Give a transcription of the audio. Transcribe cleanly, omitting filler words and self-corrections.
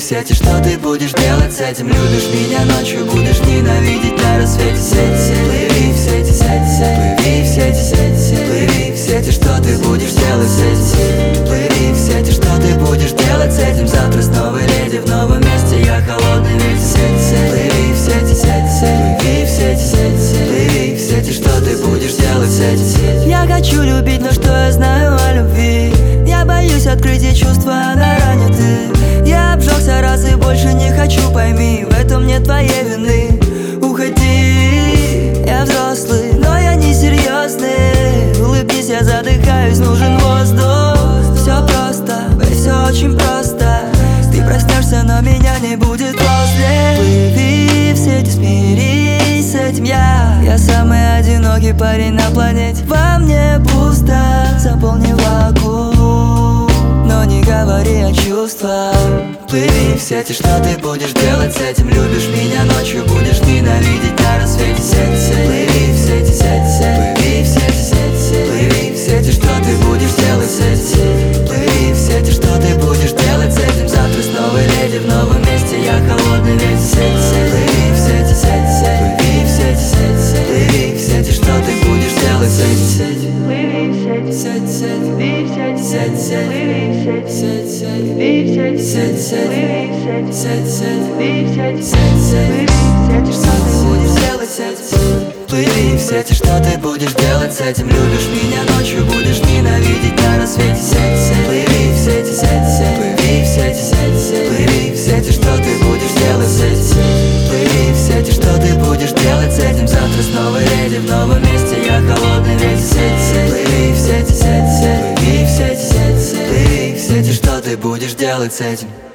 Плыви в сети, что ты будешь делать с этим? Любишь меня ночью, будешь ненавидеть на рассвете. Плыви в сети, плыви в сети, плыви в сети, что ты будешь делать с этим? Плыви в сети, что ты будешь делать с этим? Завтра с новой леди в новом месте, я холодный ветер. Плыви в сети, плыви в сети, плыви в сети, что ты будешь делать с этим? Я хочу любить, но что я знаю о любви? Я боюсь открыть ей чувства, она ранит их. Я обжегся раз и больше не хочу, пойми, в этом нет твоей вины. Уходи, я взрослый, но я не серьезный. Улыбнись, я задыхаюсь, нужен воздух. Все просто, все очень просто. Ты проснешься, но меня не будет после. Плыви в сети, смирись с этим. Я самый одинокий парень на планете. Во мне пусто, заполни вакуум, но не говори о чувствах. Плыви в сети, что ты будешь делать с этим? Любишь меня ночью, будешь ненавидеть на рассвете. Плыви в сети, плыви в сети, плыви в сети, что ты будешь делать с этим? Плыви в сети, что ты будешь делать с этим? Завтра с новой леди в новом месте, я холодный ветер. Плыви в сети, плыви в сети, плыви в сети, что ты будешь делать с этим? Плыви в сети, плыви в сети, плыви в сети, плыви в сети, плыви в сети, плыви в сети, что ты будешь делать с этим? Плыви в сети, что ты будешь делать с этим? Любишь меня ночью, будешь ненавидеть на рассвете. Плыви в сети, плыви в сети, плыви в сети, что ты будешь делать с этим? Плыви в сети, что ты будешь делать с этим? Завтра с новой леди в новом месте, я холодный ветер. Плыви в сети, плыви в сети, плыви в сети, что ты будешь делать с этим?